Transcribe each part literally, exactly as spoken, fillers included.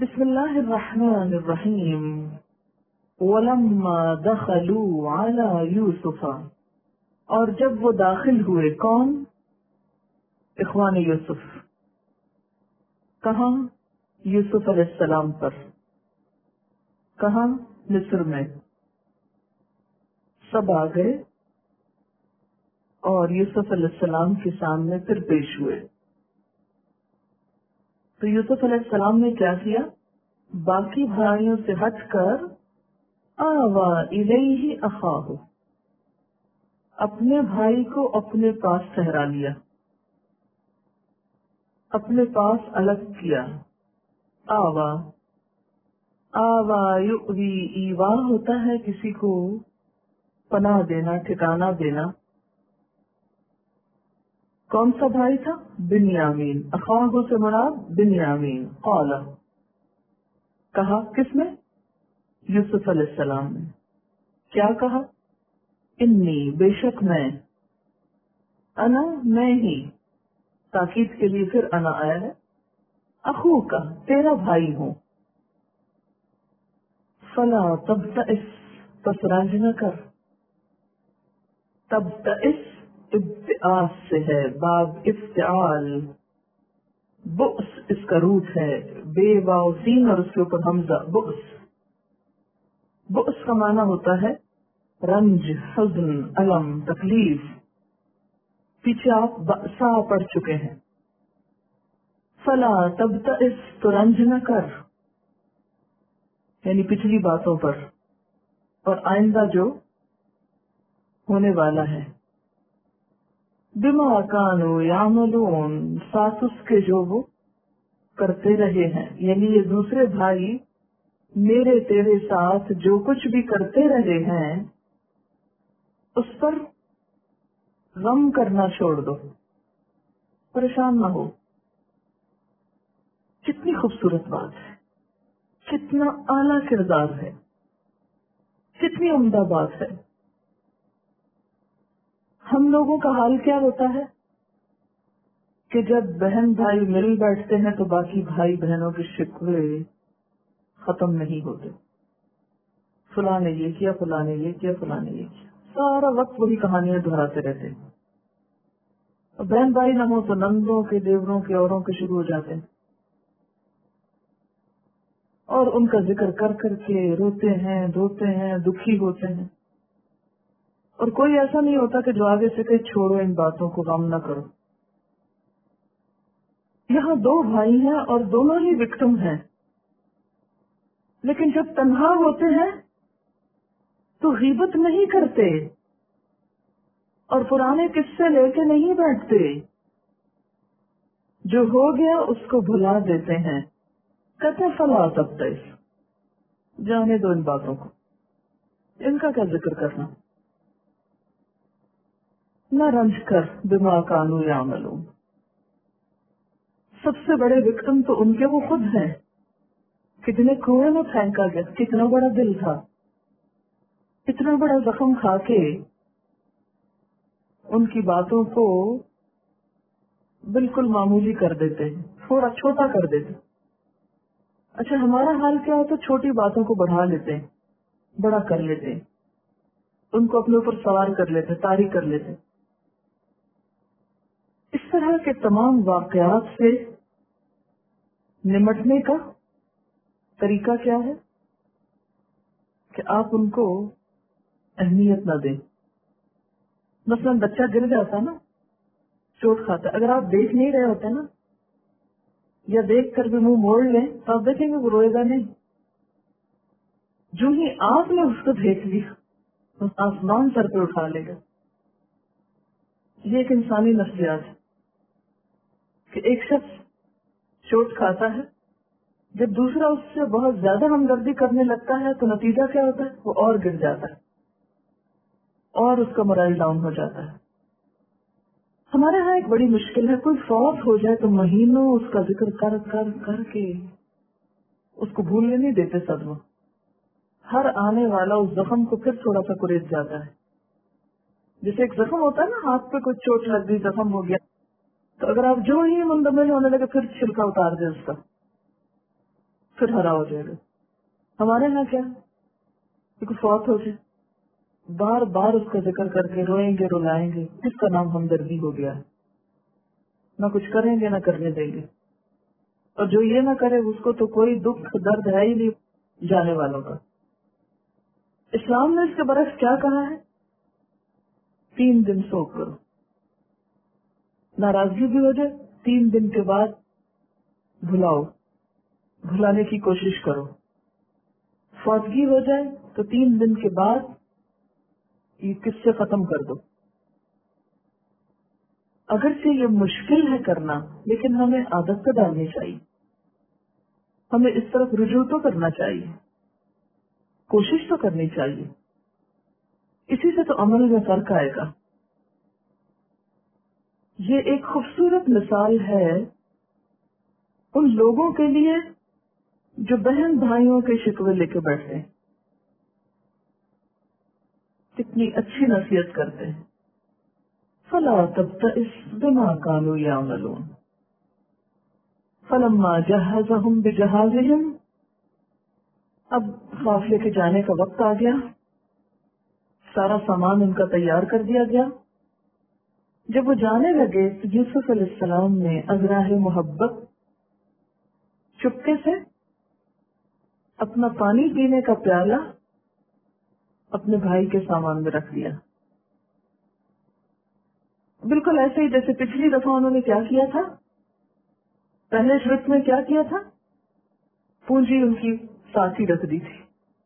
بسم اللہ الرحمن الرحیم ولما دخلوا علی یوسف، اور جب وہ داخل ہوئے، کون؟ اخوان یوسف، کہاں؟ یوسف علیہ السلام پر، کہاں؟ مصر میں۔ سب آ گئے اور یوسف علیہ السلام کے سامنے پھر پیش ہوئے۔ تو یوسف علیہ السلام نے کیا کیا؟ باقی بھائیوں سے ہٹ کر آوا الیہ اخاہ، اپنے بھائی کو اپنے پاس ٹھہرا لیا، اپنے پاس الگ کیا۔ آوا، آوا یؤوی، ایوا ہوتا ہے کسی کو پناہ دینا، ٹھکانہ دینا۔ کون سا بھائی تھا؟ بنیامین۔ اخاہ سے مراد بنیامین۔ قال، کہا، کس نے؟ یوسف علیہ السلام نے۔ کیا کہا؟ انی، بے شک میں، انا، میں ہی، تاکید کے لیے پھر انا آیا ہے، اخو کا، تیرا بھائی ہوں۔ فلا تبتئس، پس رنج نہ کر۔ تبتئس ابتئاس سے ہے، باب افتعال، بؤس اس کا روٹ ہے، بے واو سین اور اس کے اوپر حمزہ، بؤس۔ بؤس کا معنی ہوتا ہے رنج، حزن، الم، تکلیف۔ پیچھے آپ بأسا پڑھ چکے ہیں۔ فلا تبتئس، تو رنج نہ کر، یعنی پچھلی باتوں پر اور آئندہ جو ہونے والا ہے۔ بما کانوا یعملون، ساتھ اس کے جو وہ کرتے رہے ہیں، یعنی یہ دوسرے بھائی میرے تیرے ساتھ جو کچھ بھی کرتے رہے ہیں اس پر غم کرنا چھوڑ دو، پریشان نہ ہو۔ کتنی خوبصورت بات ہے، کتنا اعلیٰ کردار ہے، کتنی عمدہ بات ہے۔ ہم لوگوں کا حال کیا ہوتا ہے کہ جب بہن بھائی مل بیٹھتے ہیں تو باقی بھائی بہنوں کے شکوے ختم نہیں ہوتے۔ فلاں نے یہ کیا، فلاں نے یہ کیا، فلاں نے یہ کیا، سارا وقت وہی کہانیاں دہراتے رہتے ہیں۔ اور بہن بھائی نہ ہو تو نندوں کے، دیوروں کے، اوروں کے شروع ہو جاتے ہیں، اور ان کا ذکر کر کر کے روتے ہیں، دھوتے ہیں، دکھی ہوتے ہیں۔ اور کوئی ایسا نہیں ہوتا کہ جو آگے سے کہ چھوڑو ان باتوں کو، غم نہ کرو۔ یہاں دو بھائی ہیں اور دونوں ہی وکٹم ہیں، لیکن جب تنہا ہوتے ہیں تو غیبت نہیں کرتے اور پرانے قصے لے کے نہیں بیٹھتے، جو ہو گیا اس کو بھلا دیتے ہیں۔ کہتے فلا تبتئس، جانے دو ان باتوں کو، ان کا کیا ذکر کرنا، نہ رنج کر، بما کانوا یعملون۔ سب سے بڑے وکٹم تو ان کے وہ خود ہیں کہ جنہیں کنویں میں پھینکا گیا۔ کتنا بڑا دل تھا، اتنا بڑا زخم کھا کے ان کی باتوں کو بالکل معمولی کر دیتے ہیں، تھوڑا چھوٹا کر دیتے۔ اچھا ہمارا حال کیا ہوتا ہے؟ چھوٹی باتوں کو بڑھا لیتے ہیں، بڑا کر لیتے ہیں، ان کو اپنے اوپر سوار کر لیتے، طاری کر لیتے۔ اس طرح کے تمام واقعات سے نمٹنے کا طریقہ کیا ہے کہ آپ ان کو اہمیت نہ دیں۔ مثلا بچہ گر جاتا نا، چوٹ کھاتا ہے، اگر آپ دیکھ نہیں رہے ہوتے نا، یا دیکھ کر بھی منہ موڑ لیں تو آپ دیکھیں گے وہ روئے گا نہیں۔ جو ہی آپ نے اس کو دیکھ لیا، آسمان سر پہ اٹھا لے گا۔ یہ ایک انسانی نفسیات ہے کہ ایک شخص چوٹ کھاتا ہے، جب دوسرا اس سے بہت زیادہ ہمدردی کرنے لگتا ہے تو نتیجہ کیا ہوتا ہے؟ وہ اور گر جاتا ہے اور اس کا morale ڈاؤن ہو جاتا ہے۔ ہمارے ہاں ایک بڑی مشکل ہے، کوئی فوت ہو جائے تو مہینوں اس کا ذکر کر کر کر کے اس کو بھولنے نہیں دیتے صدمہ۔ ہر آنے والا اس زخم کو پھر تھوڑا سا کریز جاتا ہے۔ جیسے ایک زخم ہوتا ہے نا، ہاتھ پہ کوئی چوٹ لگ گئی، زخم ہو گیا، تو اگر آپ جو ہی مندمل ہونے لگے پھر چھلکا اتار دیں اس کا، پھر ہرا ہو جائے گا. ہمارے یہاں کیا کیونکہ فوت ہو جائے بار بار اس کا ذکر کر کے روئیں گے رلائیں گے، جس کا نام ہمدردی ہو گیا ہے. نہ کچھ کریں گے نہ کرنے دیں گے. اور جو یہ نہ کرے اس کو تو کوئی دکھ درد ہے ہی نہیں جانے والوں کا. اسلام نے اس کے برعکس کیا کہا ہے؟ تین دن سو کرو. ناراضگی بھی ہو جائے تین دن کے بعد بھلاؤ، بھلانے کی کوشش کرو. فوتگی ہو جائے تو تین دن کے بعد یہ قصے ختم کر دو. اگرچہ یہ مشکل ہے کرنا لیکن ہمیں عادت تو ڈالنی چاہیے، ہمیں اس طرف رجوع تو کرنا چاہیے، کوشش تو کرنی چاہیے. اسی سے تو عمل میں فرق آئے گا. یہ ایک خوبصورت مثال ہے ان لوگوں کے لیے جو بہن بھائیوں کے شکوے لے کے بیٹھتے ہیں. کتنی اچھی نصیحت کرتے ہیں. فلا تبتئس بما كانوا يعملون فلما جهزهم بجهازهم. اب قافلے کے جانے کا وقت آ گیا، سارا سامان ان کا تیار کر دیا گیا. جب وہ جانے لگے تو یوسف علیہ السلام نے ازراہ محبت چپکے سے اپنا پانی پینے کا پیالہ اپنے بھائی کے سامان میں رکھ دیا. بالکل ایسے ہی جیسے پچھلی دفعہ انہوں نے کیا کیا تھا، پہلے شرط میں کیا کیا تھا، پونجی ان کی ساتھ ہی رکھ دی تھی.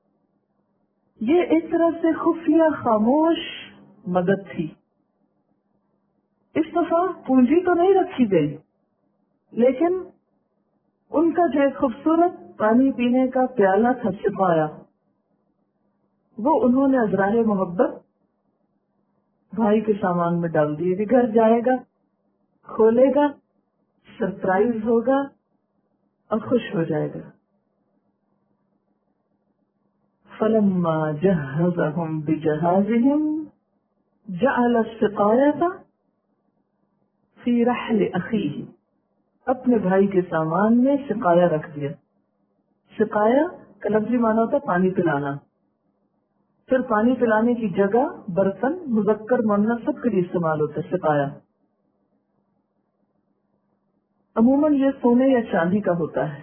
یہ ایک طرح سے خفیہ خاموش مدد تھی. اس دفعہ پونجی تو نہیں رکھی گئی لیکن ان کا جو ایک خوبصورت پانی پینے کا پیالہ تھا سپایا، وہ انہوں نے ازراہ محبت بھائی کے سامان میں ڈال دیے کہ گھر جائے گا، کھولے گا، سرپرائز ہوگا اور خوش ہو جائے گا. فلما جهزهم بجهازهم جعل السقاية في رحل أخيه. اپنے بھائی کے سامان میں سقایا رکھ دیا. سقایا کا لفظی معنی ہوتا ہے پانی پلانا. پھر پانی پلانے کی جگہ برتن مذکر مؤنث سب کے لیے استعمال ہوتا ہے سقایا. عموماً یہ سونے یا چاندی کا ہوتا ہے.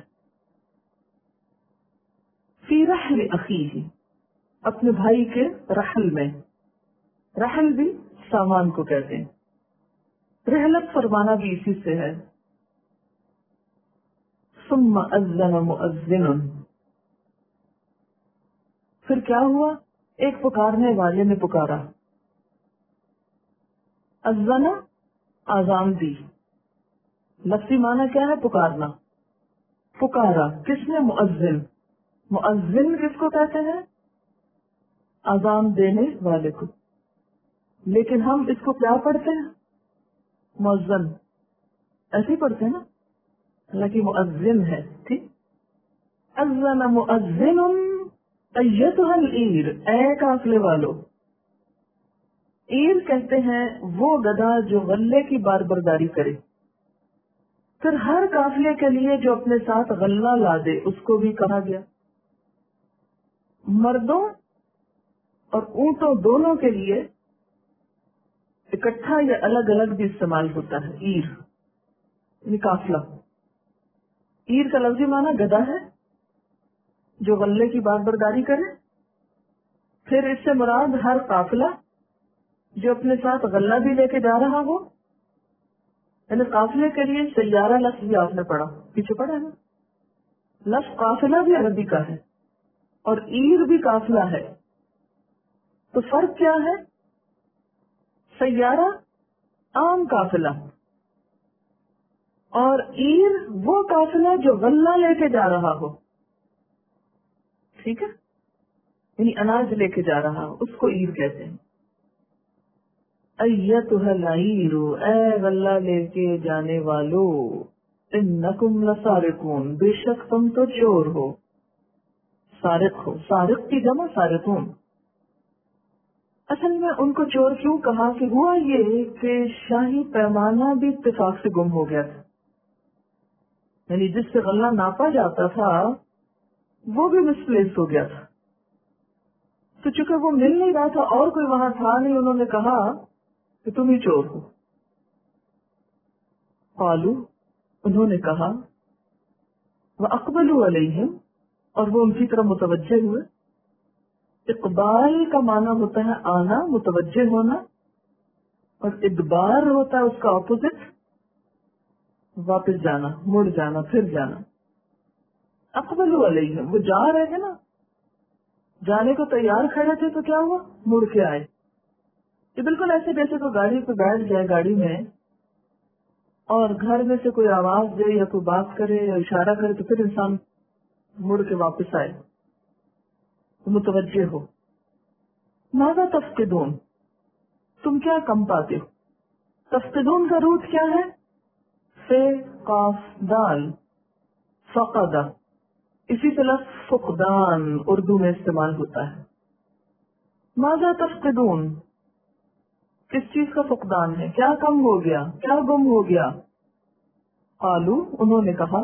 فی رحل اخیہ، اپنے بھائی کے رحل میں. رحل بھی سامان کو کہتے ہیں. رحلت فرمانا بھی اسی سے ہے. ثم اذن مؤذن، پھر کیا ہوا، ایک پکارنے والے نے پکارا. اذن آذان دی، لفظی معنی کیا ہے، پکارنا. پکارا کس نے، مؤذن. مؤذن کس کو کہتے ہیں، آذان دینے والے کو. لیکن ہم اس کو کیا پڑھتے ہیں، مؤذن ایسے ہی پڑھتے ہیں نا، حالانکہ مؤذن ہے. ٹھیک. اذن مؤذن ایتھا العیر، اے قافلے والو. عیر کہتے ہیں وہ گدھا جو غلے کی بار برداری کرے. پھر ہر قافلے کے لیے جو اپنے ساتھ غلہ لا دے اس کو بھی کہا گیا. مردوں اور اونٹوں دونوں کے لیے اکٹھا یا الگ الگ بھی استعمال ہوتا ہے عیر، یعنی قافلہ. عیر کا لفظی معنی گدھا ہے جو غلے کی بار برداری کرے. پھر اس سے مراد ہر قافلہ جو اپنے ساتھ غلہ بھی لے کے جا رہا ہو. یعنی قافلے کے لیے سیارہ لفظ بھی آپ نے پڑھا، پیچھے پڑھا ہے نا. لفظ قافلہ بھی عربی کا ہے اور عیر بھی قافلہ ہے. تو فرق کیا ہے، سیارہ عام قافلہ اور عیر وہ قافلہ جو غلہ لے کے جا رہا ہو. ٹھیک ہے، یعنی اناج لے کے جا رہا ہو اس کو عیر کہتے ہیں. ایتھا العیر، اے غلہ لے کے جانے والو، انکم لسارقون، بے شک تم تو چور ہو. سارق ہو، سارق کی جمع سارقون. اصل میں ان کو چور کیوں کہا کہ ہوا یہ کہ شاہی پیمانہ بھی اتفاق سے گم ہو گیا تھا. یعنی جس سے غلہ ناپا جاتا تھا وہ بھی مسپلیس ہو گیا تھا. تو چونکہ وہ مل نہیں رہا تھا اور کوئی وہاں تھا نہیں، انہوں نے کہا کہ تم ہی چور ہو. قالوا، انہوں نے کہا، وَأَقْبَلُوا عَلَيْهِمْ، اور وہ ان کی طرف متوجہ ہوئے. اقبال کا معنی ہوتا ہے آنا، متوجہ ہونا، اور ادبار ہوتا ہے اس کا اپوزٹ، واپس جانا، مڑ جانا، پھر جانا. اقبلوا علیہم، وہ جا رہے تھے نا، جانے کو تیار کھڑے تھے، تو کیا ہوا؟ مڑ کے آئے. یہ بالکل ایسے جیسے تو گاڑی پہ بیٹھ جائے گاڑی میں اور گھر میں سے کوئی آواز دے یا کوئی بات کرے یا اشارہ کرے تو پھر انسان مڑ کے واپس آئے، متوجہ ہو. ماذا تفقدون، تم کیا کم پاتے ہو؟ تفقدون کا روٹ کیا ہے؟ فے قاف دال، فقدہ، اسی سے لفظ فقدان اردو میں استعمال ہوتا ہے. ماذا تفقدون، کس چیز کا فقدان ہے؟ کیا کم ہو گیا، کیا گم ہو گیا؟ قالو، انہوں نے کہا،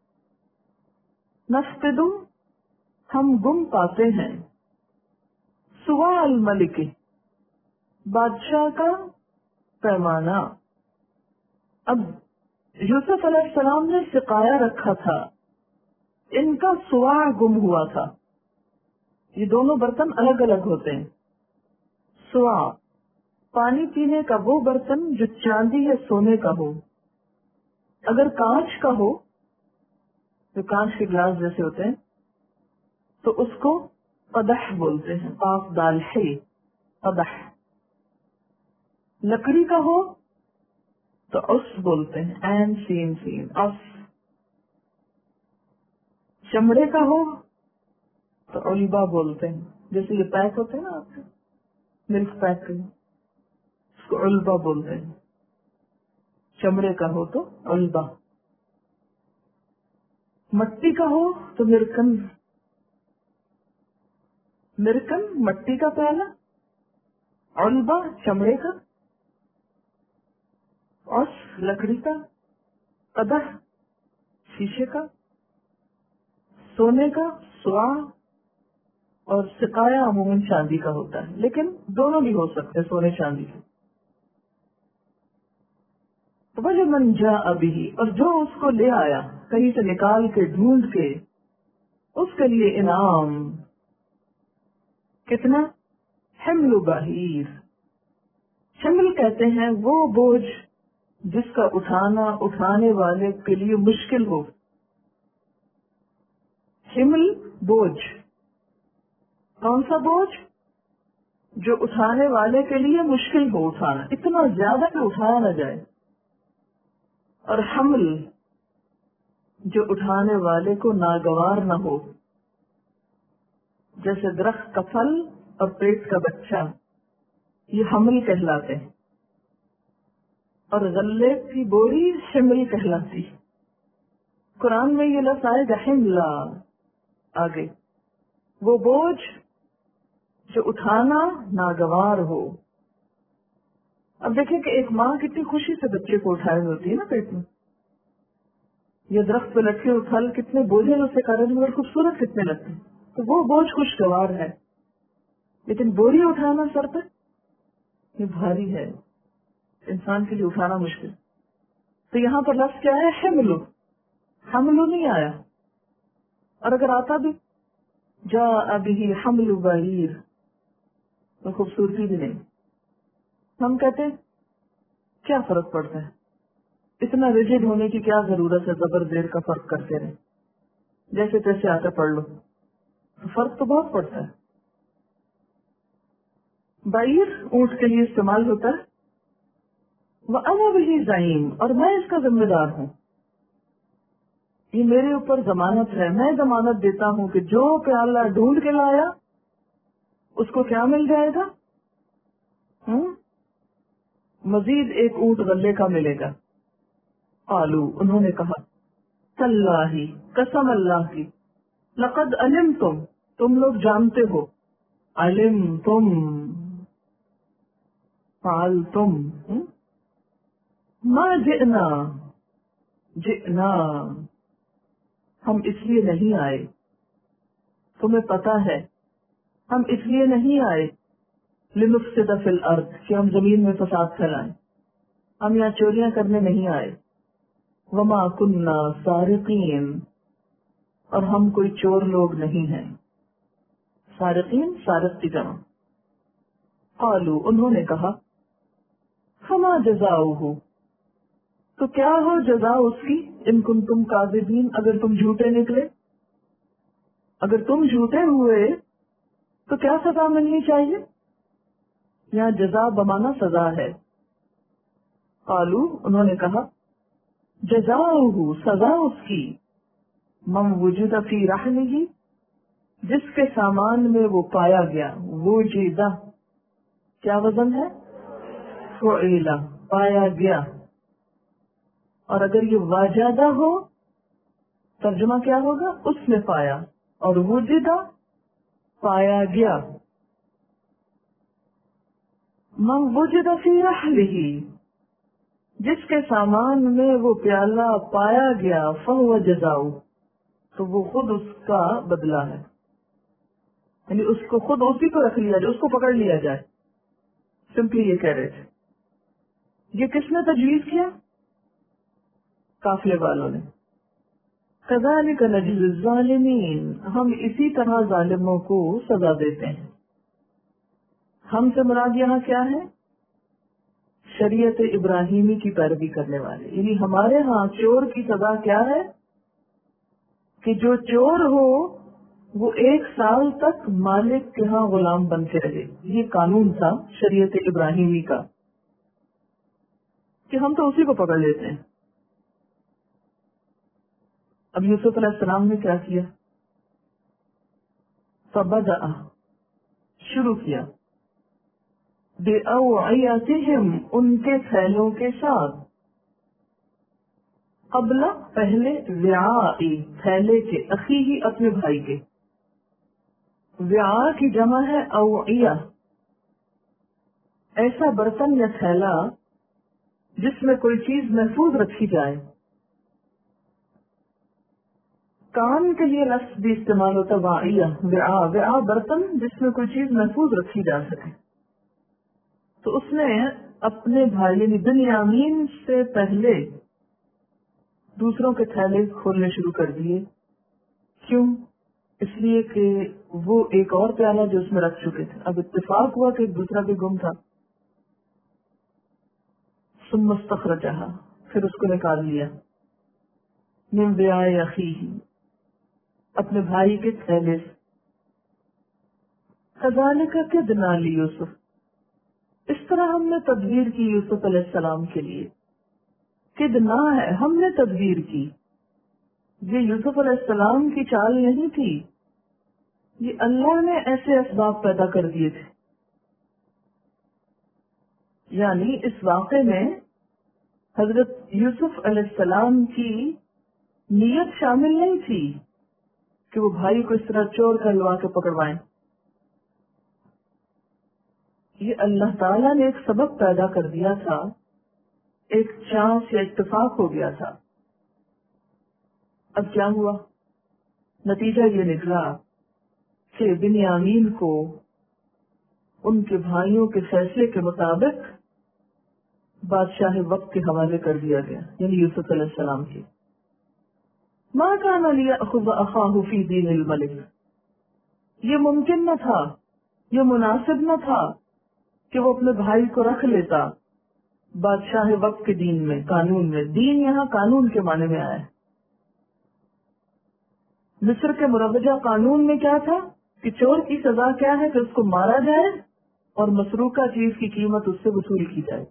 نفقد، ہم گم پاتے ہیں، سوا الملک، بادشاہ کا پیمانہ. اب یوسف علیہ السلام نے سقایا رکھا تھا، ان کا سوا گم ہوا تھا. یہ دونوں برتن الگ الگ ہوتے ہیں. سوا پانی پینے کا وہ برتن جو چاندی یا سونے کا ہو. اگر کانچ کا ہو، جو کانچ کے گلاس جیسے ہوتے ہیں، تو اس کو قدح بولتے ہیں، قاف دال ہے قدح. لکڑی کا ہو تو اس بولتے ہیں، این سین سین اس. چمڑے کا ہو تو علبہ بولتے ہیں، جیسے یہ پیک ہوتے ہیں نا آپ کے ملک پیک کے، اس کو علبہ بولتے ہیں. چمڑے کا ہو تو علبہ، مٹی کا ہو تو مرکن. مرکن مٹی کا پیالہ، علبہ چمڑے کا، اور لکڑی کا، قدح شیشے کا، سونے کا سوا، اور سقایا عموماً چاندی کا ہوتا ہے، لیکن دونوں بھی ہو سکتے سونے چاندی کے. وَلِمَنْ جَاءَ بِهِ، اور جو اس کو لے آیا کہیں سے نکال کے ڈھونڈ کے، اس کے لیے انعام. کتنا؟ حمل بعیر، حمل کہتے ہیں وہ بوجھ جس کا اٹھانا اٹھانے والے کے لیے مشکل ہو. حمل بوجھ، کون سا بوجھ؟ جو اٹھانے والے کے لیے مشکل ہو اٹھانا، اتنا زیادہ کہ اٹھایا نہ جائے. اور حمل جو اٹھانے والے کو ناگوار نہ ہو، جیسے درخت کا پھل اور پیٹ کا بچہ، یہ حمل کہلاتے ہیں. اور غلے کی بوری حمل کہلاتی. قرآن میں یہ لفظ آئے گا حملہ آگے، وہ بوجھ جو اٹھانا ناگوار ہو. اب دیکھیں کہ ایک ماں کتنی خوشی سے بچے کو اٹھائے ہوتی ہے نا پیٹ میں. یہ درخت پہ لٹکے ہوئے پھل کتنے بوجھے اسے کاغذ میں خوبصورت کتنے لگتے ہیں، تو وہ بوجھ خوشگوار ہے. لیکن بوری اٹھانا سر پہ یہ بھاری ہے، انسان کے لیے اٹھانا مشکل. تو یہاں پر لفظ کیا ہے؟ حملو. حملو نہیں آیا، اور اگر آتا بھی جاء بہ حمل بعیر تو خوبصورتی بھی نہیں. ہم کہتے ہیں کیا فرق پڑتا ہے، اتنا ریجڈ ہونے کی کیا ضرورت ہے، زبر زیر کا فرق کرتے رہے، جیسے تیسے آتے پڑھ لو. فرق تو بہت پڑتا ہے. بعیر اونٹ کے لیے استعمال ہوتا ہے. وَأَنَا بِهِ زَعِيمٌ، اور میں اس کا ذمہ دار ہوں، یہ میرے اوپر ضمانت ہے. میں ضمانت دیتا ہوں کہ جو پیالہ ڈھونڈ کے لایا اس کو کیا مل جائے گا؟ ہم؟ مزید ایک اونٹ غلے کا ملے گا. قالو، انہوں نے کہا، تاللہ، قسم اللہ کی، لقد علمتم، تم لوگ جانتے ہو، علمتم فعلتم، ما جئنا، جئنا ہم اس لیے نہیں آئے، تمہیں پتا ہے ہم اس لیے نہیں آئے لنفسد فی الارض کہ ہم زمین میں فساد پھیلائیں، ہم یہاں چوریاں کرنے نہیں آئے، وما کننا سارقین، اور ہم کوئی چور لوگ نہیں ہیں۔ سارقین سارق کی جمع۔ قالوا، انہوں نے کہا، فما جزاؤہ، تو کیا ہو جزا اس کی، ان کنتم کاذبین، اگر تم جھوٹے نکلے، اگر تم جھوٹے ہوئے تو کیا سزا ملنی چاہیے؟ یہاں جزا بمانا سزا ہے۔ قالوا، انہوں نے کہا، جزاؤہ، سزا اس کی، من وجد فی رحلہ، جس کے سامان میں وہ پایا گیا، وجدہ کیا وزن ہے، فعیلہ، پایا گیا، اور اگر یہ واجدہ ہو ترجمہ کیا ہوگا، اس میں پایا، اور وجدہ پایا گیا۔ من وجد فی رحلہ، جس کے سامان میں وہ پیالہ پایا گیا، فہو جزاؤ، تو وہ خود اس کا بدلہ ہے، یعنی اس کو خود اسی کو رکھ لیا جائے، اس کو پکڑ لیا جائے، سمپلی یہ کہہ رہے تھے۔ یہ کس نے تجویز کیا؟ قافلے والوں نے۔ کذالک نجزی الظالمین، ہم اسی طرح ظالموں کو سزا دیتے ہیں۔ ہم سے مراد یہاں کیا ہے؟ شریعت ابراہیمی کی پیروی کرنے والے، یعنی ہمارے ہاں چور کی سزا کیا ہے کہ جو چور ہو وہ ایک سال تک مالک کے ہاں غلام بن کے رہے۔ یہ قانون تھا شریعت ابراہیمی کا کہ ہم تو اسی کو پکڑ لیتے ہیں۔ اب یوسف علیہ السلام نے کیا کیا؟ فبدأ، شروع کیا، بِأَوْعِيَتِهِمْ، ان کے تھیلوں کے ساتھ، قبل پہلے، وعاء تھیلے کے، اخیہ اپنے بھائی کے، وعاء کی جمع ہے اوعیہ، ایسا برتن یا تھیلا جس میں کوئی چیز محفوظ رکھی جائے۔ کان کے لیے لفظ بھی استعمال ہوتا واعیہ، وعاء، وعاء برتن جس میں کوئی چیز محفوظ رکھی جا سکے۔ تو اس نے اپنے بھائی یعنی بنیامین سے پہلے دوسروں کے تھیلے کھولنے شروع کر دیے۔ کیوں؟ اس لیے کہ وہ ایک اور پیالہ جو اس میں رکھ چکے تھے، اب اتفاق ہوا کہ ایک دوسرا بھی گم تھا۔ ثم استخرجہا، پھر اس کو نکال لیا، من وعاء اخیہ، اپنے بھائی کے تھیلے سے۔ کذالک کدنا لیوسف، اس طرح ہم نے تدبیر کی یوسف علیہ السلام کے لیے۔ کدنا ہے، ہم نے تدبیر کی، یہ یوسف علیہ السلام کی چال نہیں تھی، یہ اللہ نے ایسے اسباب پیدا کر دیے تھے۔ یعنی اس واقعے میں حضرت یوسف علیہ السلام کی نیت شامل نہیں تھی کہ وہ بھائی کو اس طرح چور کہلوا کے پکڑوائیں۔ یہ اللہ تعالیٰ نے ایک سبب پیدا کر دیا تھا، ایک چانس یا اتفاق ہو گیا تھا۔ اب کیا ہوا؟ نتیجہ یہ نکلا کہ بنیامین کو ان کے بھائیوں کے فیصلے کے مطابق بادشاہ وقت کے حوالے کر دیا گیا، یعنی یوسف علیہ السلام کی۔ ما کان لیأخذ اخاہ فی دین الملک، یہ ممکن نہ تھا، یہ مناسب نہ تھا کہ وہ اپنے بھائی کو رکھ لیتا بادشاہ وقت کے دین میں، قانون میں۔ دین یہاں قانون کے معنی میں آیا ہے۔ مصر کے مروجہ قانون میں کیا تھا کہ چور کی سزا کیا ہے کہ اس کو مارا جائے اور مسروقہ چیز کی قیمت اس سے وصول کی جائے۔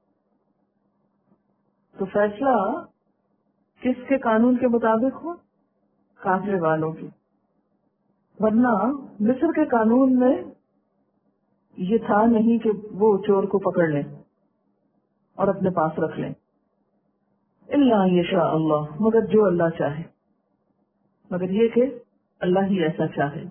تو فیصلہ کس کے قانون کے مطابق ہو؟ قافلے والوں کی۔ ورنہ مصر کے قانون میں یہ تھا نہیں کہ وہ چور کو پکڑ لیں اور اپنے پاس رکھ لیں۔ الا یشاء اللہ، مگر جو اللہ چاہے، مگر یہ کہ اللہ ہی ایسا چاہے۔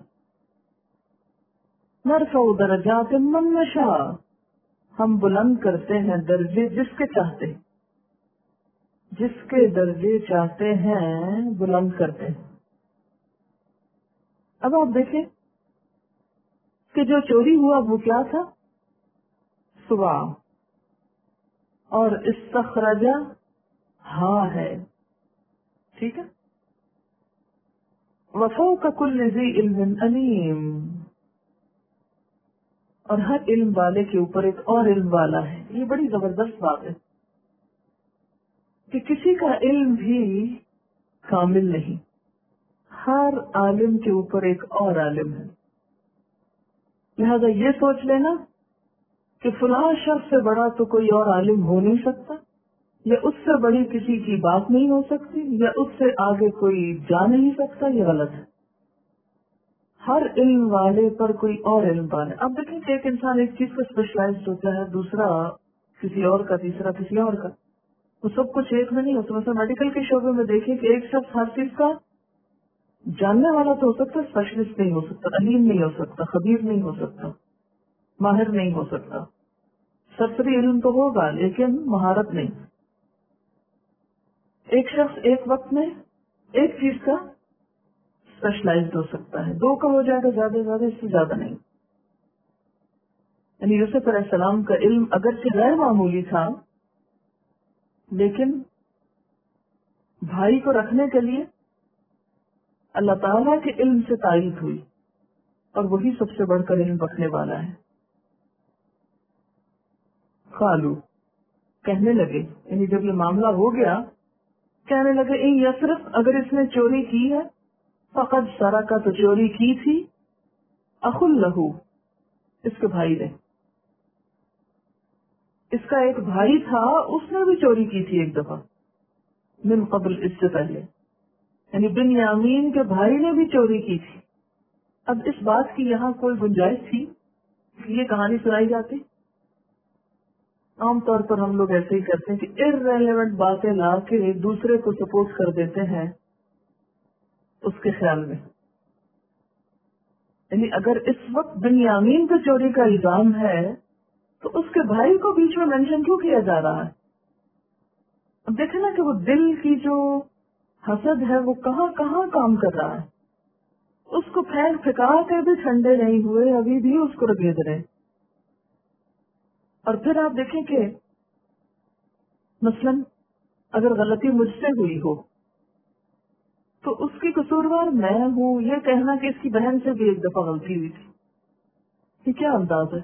نرفع درجات من نشاء، ہم بلند کرتے ہیں درجے جس کے چاہتے ہیں، جس کے درجے چاہتے ہیں بلند کرتے ہیں۔ اب آپ دیکھیں کہ جو چوری ہوا وہ کیا تھا؟ سوا، اور استخرجہ ہاں ہے، ٹھیک ہے. وفوق کل ذی علم علیم، اور ہر علم والے کے اوپر ایک اور علم والا ہے. یہ بڑی زبردست بات ہے کہ کسی کا علم بھی کامل نہیں، ہر عالم کے اوپر ایک اور عالم ہے. لہذا یہ سوچ لینا کہ فلاں شخص سے بڑا تو کوئی اور عالم ہو نہیں سکتا، یا اس سے بڑی کسی کی بات نہیں ہو سکتی، یا اس سے آگے کوئی جا نہیں سکتا، یہ غلط ہے. ہر علم والے پر کوئی اور علم والا. اب دیکھیں کہ ایک انسان ایک چیز کو اسپیشلائزڈ ہوتا ہے، دوسرا کسی اور کا، تیسرا کسی اور کا. وہ سب کچھ ایک میں نہیں ہوتا. مثلا میڈیکل کے شعبے میں دیکھیں کہ ایک شخص ہر چیز کا جاننے والا تو ہو سکتا ہے، اسپیشلسٹ نہیں ہو سکتا، علیم نہیں ہو سکتا، خبیر نہیں ہو سکتا، ماہر نہیں ہو سکتا. سرسری علم تو ہوگا لیکن مہارت نہیں. ایک شخص ایک وقت میں ایک چیز کا اسپیشلائزڈ ہو سکتا ہے، دو کا ہو جائے گا زیادہ سے زیادہ، اس سے زیادہ نہیں. یعنی یوسف علیہ السلام کا علم اگرچہ غیر معمولی تھا، لیکن بھائی کو رکھنے کے لیے اللہ تعالیٰ کے علم سے تائید ہوئی، اور وہی سب سے بڑھ کر علم رکھنے والا ہے. قالو، کہنے لگے، یعنی جب یہ معاملہ ہو گیا کہنے لگے ان یسرف، اگر اس نے چوری کی ہے، فقد سرقہ، تو چوری کی تھی، اخ لہو، اس کے بھائی نے. اس کا ایک بھائی تھا، اس نے بھی چوری کی تھی ایک دفعہ، من قبل، اس سے پہلے، یعنی بنیامین کے بھائی نے بھی چوری کی تھی. اب اس بات کی یہاں کوئی گنجائش تھی کہ یہ کہانی سنائی جاتی؟ عام طور پر ہم لوگ ایسے ہی کرتے ہیں کہ ارریلیونٹ باتیں لا کے ایک دوسرے کو سپورٹ کر دیتے ہیں اس کے خیال میں. یعنی اگر اس وقت بنیامین پہ چوری کا الزام ہے تو اس کے بھائی کو بیچ میں مینشن کیوں کیا جا رہا ہے؟ اب دیکھیں نا کہ وہ دل کی جو حسد ہے وہ کہاں کہاں کام کر رہا ہے. اس کو پھینک پھکا کے بھی ٹھنڈے نہیں ہوئے، ابھی بھی اس کو رگید رہے. اور پھر آپ دیکھیں کہ مثلا اگر غلطی مجھ سے ہوئی ہو تو اس کی قصوروار میں ہوں، یہ کہنا کہ اس کی بہن سے بھی ایک دفعہ غلطی ہوئی تھی، یہ کیا انداز ہے؟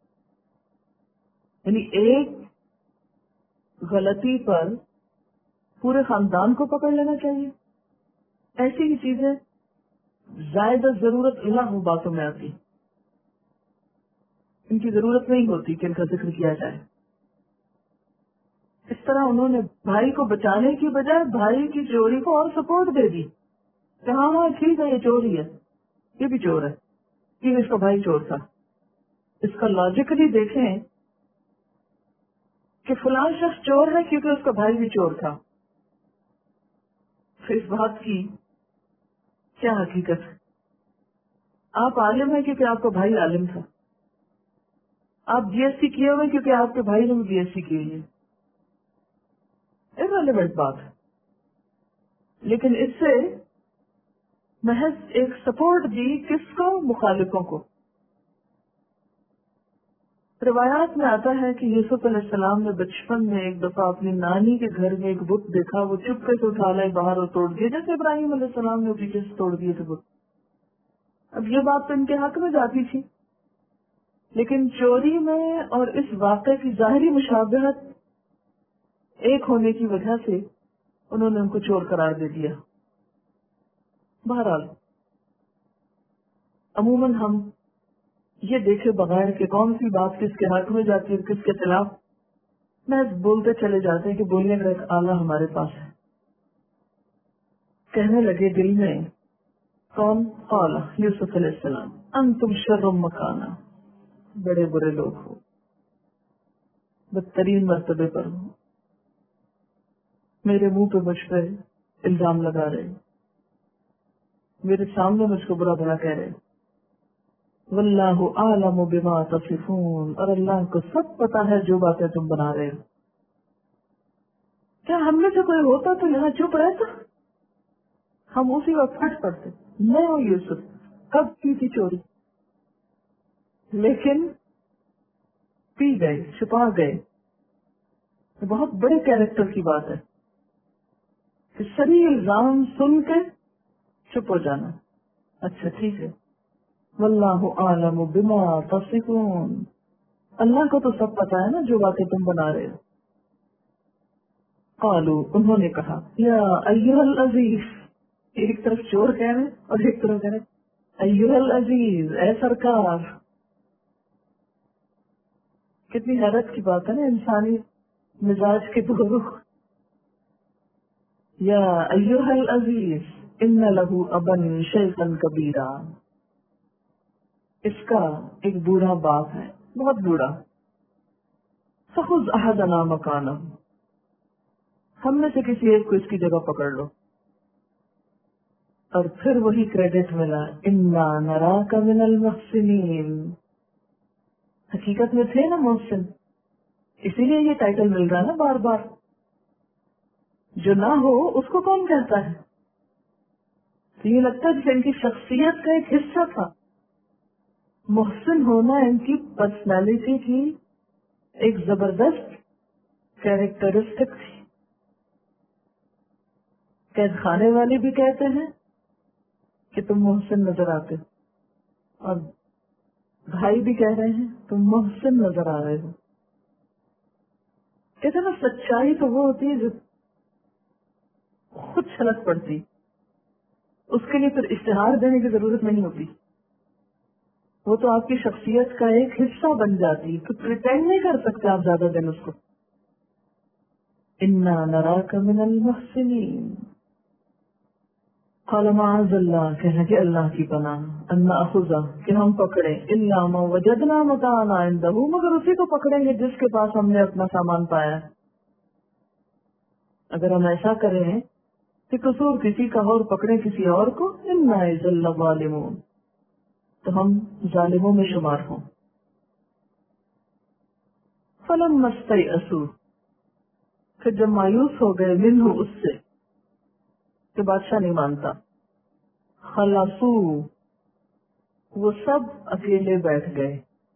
یعنی ایک غلطی پر پورے خاندان کو پکڑ لینا چاہیے. ایسی ہی چیزیں زائدہ ضرورت نہ ہو باتوں میں آتی، ان کی ضرورت نہیں ہوتی کہ ان کا ذکر کیا جائے. اس طرح انہوں نے بھائی کو بچانے کی بجائے بھائی کی چوری کو اور سپورٹ دے دی کہ ہاں ہاں ٹھیک ہے، یہ چوری ہے، یہ بھی چور ہے، یہ اس کا بھائی چور تھا. اس کا لاجیکلی دیکھیں کہ فلاں شخص چور ہے کیونکہ اس کا بھائی بھی چور تھا. پھر اس بات کی کیا حقیقت ہے؟ آپ عالم ہیں کیونکہ آپ کا بھائی عالم تھا، آپ جی ایس سی کیے ہوئے کیونکہ آپ کے بھائی نے بھی جی ایس سی کی ہے. ارریلیونٹ بات ہے، لیکن اس سے محض ایک سپورٹ دی کس کو؟ مخالفوں کو. روایات میں آتا ہے کہ یوسف علیہ السلام نے بچپن میں ایک دفعہ اپنی نانی کے گھر میں ایک بت دیکھا، وہ چپکے سے اٹھا لائے باہر اور توڑ دیے، جیسے ابراہیم علیہ السلام نے پیچھے سے توڑ دیے تھے بت. اب یہ بات تو ان کے حق میں جاتی تھی، لیکن چوری میں اور اس واقعے کی ظاہری مشابہت ایک ہونے کی وجہ سے انہوں نے ان کو چور قرار دے دیا. بہرحال عموماً ہم یہ دیکھے بغیر کہ کون سی بات کس کے حق میں جاتی ہے کس کے خلاف، میں بولتے چلے جاتے ہیں کہ بولنے کا ایک آلہ ہمارے پاس ہے. کہنے لگے دل میں، کون؟ قال یوسف علیہ السلام، انتم شر مکانا، بڑے برے لوگ ہو، بدترین مرتبے پر ہو، میرے منہ پہ مجھ پہ الزام لگا رہے، میرے سامنے مجھ کو برا بھلا کہہ رہے. واللہ اعلم بما تصفون، اور اللہ کو سب پتا ہے جو باتیں تم بنا رہے ہو. کیا ہم میں سے کوئی ہوتا تو یہاں چپ رہتا؟ ہم اسی وقت پھٹ پڑتے، میں ہوں یوسف، کب کی تھی چوری، لیکن پی گئے، چھپا گئے. بہت بڑے کیریکٹر کی بات ہے کہ سری الزام سن کے چپ ہو جانا. اچھا ٹھیک ہے، واللہ اعلم بما تصفون، اللہ کو تو سب پتا ہے نا جو باتیں تم بنا رہے ہو. قالوا، انہوں نے کہا، یا ایھا العزیز، ایک طرف چور کہہ رہے اور ایک طرف کہہ رہے ایھا العزیز، اے سرکار. کتنی حیرت کی بات ہے نا انسانی مزاج کے دو رخ. یا ایھا العزیز ان لہ ابا شیخا کبیرا، اس کا ایک بوڑھا باپ ہے، بہت بوڑھا. فخذ احدنا مکانہ، ہم میں سے کسی ایک کو اس کی جگہ پکڑ لو. اور پھر وہی کریڈٹ ملا، انا نراک من المحسنین، حقیقت میں تھے نا محسن، اسی لیے یہ ٹائٹل مل رہا ہے نا بار بار. جو نہ ہو اس کو کون کہتا ہے؟ تو یہ لگتا ہے کہ ان کی شخصیت کا ایک حصہ تھا. محسن ہونا ان کی پرسنالٹی کی ایک زبردست کیریکٹرسٹک تھی. قید خانے والے بھی کہتے ہیں کہ تم محسن نظر آتے ہو، اور بھائی بھی کہہ رہے ہیں تم محسن نظر آ رہے ہو. کہتے ہیں نا سچائی تو وہ ہوتی ہے جو خود چھلک پڑتی، اس کے لیے پھر اشتہار دینے کی ضرورت نہیں ہوتی، وہ تو آپ کی شخصیت کا ایک حصہ بن جاتی. تو پریٹینڈ نہیں کر سکتے آپ زیادہ دن اس کو. انا نراک من المحسنین. قال معاذ اللہ، کہنا کہ اللہ کی پناہ، ان ناخذ، کہ ہم پکڑیں، الا ما وجدنا متاعنا عنده، مگر اسی کو پکڑیں گے جس کے پاس ہم نے اپنا سامان پایا. اگر ہم ایسا کریں کہ قصور کسی کا اور پکڑیں کسی اور کو، انا اذا لظالمون، تو ہم ظالموں میں شمار ہوں. فلما استيئسوا، پھر جب مایوس ہو گئے، منہ اس سے کہ بادشاہ نہیں مانتا، خلصو، وہ سب اکیلے بیٹھ گئے،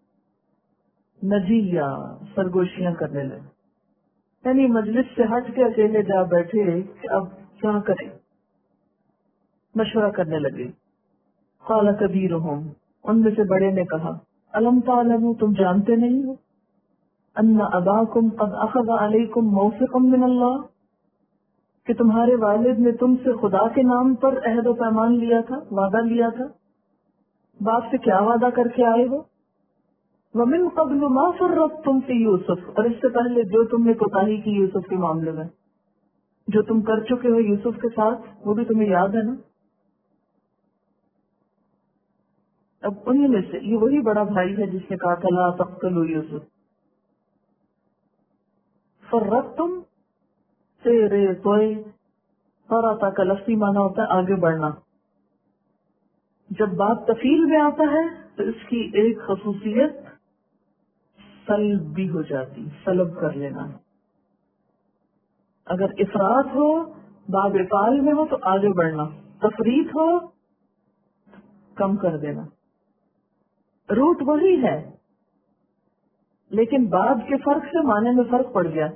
نجیہ، سرگوشیاں کرنے لگے. یعنی مجلس سے ہٹ کے اکیلے جا بیٹھے کہ اب کیا کریں، مشورہ کرنے لگے. قال کبیرہم، ان میں سے بڑے نے کہا، الم تعلموا، تم جانتے نہیں ہو، ان اباکم قد اخذ علیکم موثقا من اللہ، کہ تمہارے والد نے تم سے خدا کے نام پر عہد و پیمان لیا تھا، وعدہ لیا تھا. باپ سے کیا وعدہ کر کے آئے ہو؟ ومن قبل ما فرطتم فی یوسف، اور اس سے پہلے جو تم نے کوتاہی کی یوسف کے معاملے میں، جو تم کر چکے ہو یوسف کے ساتھ، وہ بھی تمہیں یاد ہے نا. اب انہی میں سے یہ وہی بڑا بھائی ہے جس نے کہا تھا لا تقتلوا یوسف. فرطتم تیرے توئے، فرطا کا لفظی مانا ہوتا ہے آگے بڑھنا. جب بات تفیل میں آتا ہے تو اس کی ایک خصوصیت سلب بھی ہو جاتی، سلب کر لینا. اگر افراد ہو، باب افعال میں ہو تو آگے بڑھنا، تفریط ہو کم کر دینا. روٹ وہی ہے لیکن بعد کے فرق سے معنی میں فرق پڑ گیا.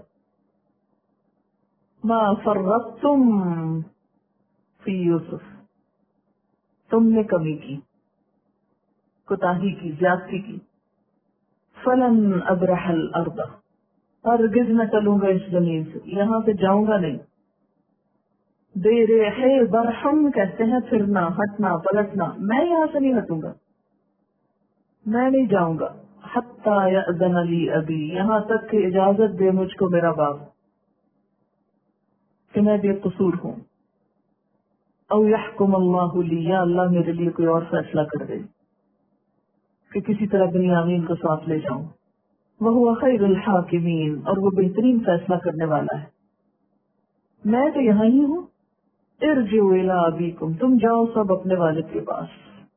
ما فرطتم فی یوسف، تم نے کمی کی، کوتاہی کی، زیادتی کی. فلن ابرح الارض، ہرگز نہ چلوں گا اس زمین سے، یہاں سے جاؤں گا نہیں. بے برہم کہتے ہیں پھرنا، ہٹنا، پلٹنا. میں یہاں سے نہیں ہٹوں گا، میں نہیں جاؤں گا. حتی یأذن لی ابی، یہاں تک کہ اجازت دے مجھ کو میرا باپ کہ میں بے قصور ہوں. او یحکم اللہ لی، یا اللہ میرے لیے کوئی اور فیصلہ کر دے کہ کسی طرح بنیامین کو ساتھ لے جاؤں. وہو خیر الحاکمین، اور وہ بہترین فیصلہ کرنے والا ہے. میں تو یہاں ہی ہوں. ارجعوا الی ابیکم، تم جاؤ سب اپنے والد کے پاس.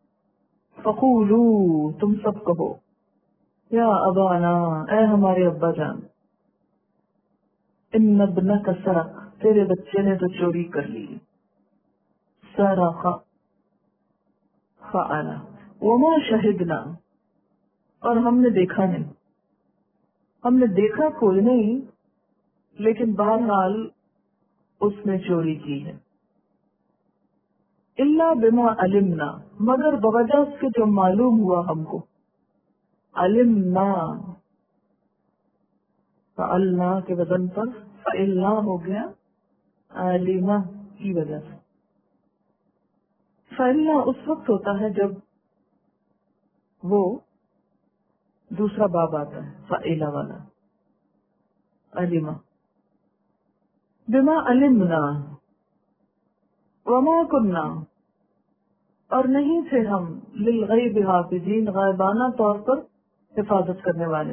فقولوا، تم سب کہو، یا ابانا، اے ہمارے ابا جان، ان ابنک سرق، تیرے بچے نے تو چوری کر لی. سرق فعلا وما شہدنا، اور ہم نے دیکھا نہیں، ہم نے دیکھا کوئی نہیں، لیکن بہرحال اس نے چوری کی ہے. الا بما علمنا، مگر بوجہ اس کے جو معلوم ہوا ہم کو. علمنا فعلنا کے وزن پر فعلنا ہو گیا علمہ کی وجہ سے. فعلنا اس وقت ہوتا ہے جب وہ دوسرا باب آتا ہے فعلا والا. علمہ بما علمنا وما کننا، اور نہیں تھے ہم للغیب حافظین، غائبانہ طور پر حفاظت کرنے والے.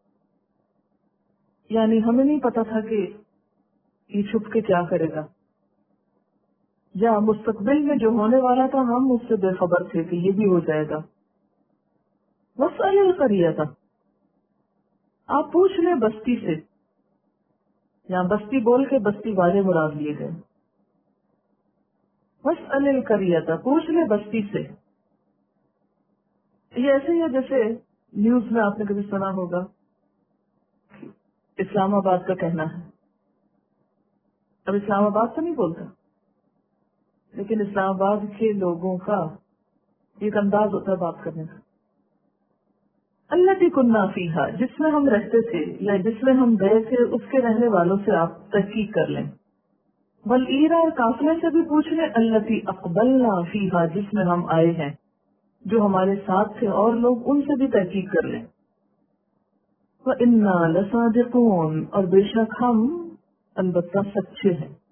یعنی ہمیں نہیں پتا تھا کہ یہ چھپ کے کیا کرے گا، یا مستقبل میں جو ہونے والا تھا ہم اس سے بے خبر تھے کہ یہ بھی ہو جائے گا. وسأل القریہ تھا، آپ پوچھ لیں بستی سے، یہاں بستی بول کے بستی والے مراد لیے گئے. وسأل القریہ تھا، پوچھ لیں بستی سے. یہ ایسے ہی ہے جیسے نیوز میں آپ نے کبھی سنا ہوگا اسلام آباد کا کہنا ہے. اب اسلام آباد تو نہیں بولتا، لیکن اسلام آباد کے لوگوں کا ایک انداز ہوتا ہے بات کرنے کا. التی کننا فیہا، جس میں ہم رہتے تھے یا جس میں ہم گئے تھے اس کے رہنے والوں سے آپ تحقیق کر لیں. والایرا، اور قافلے سے بھی پوچھ لیں. التی اقبلنا فیہا، جس میں ہم آئے ہیں، جو ہمارے ساتھ تھے اور لوگ، ان سے بھی تحقیق کر لیں. وَإِنَّا لَصَادِقُونَ، اور بے شک ہم البتہ سچے ہیں.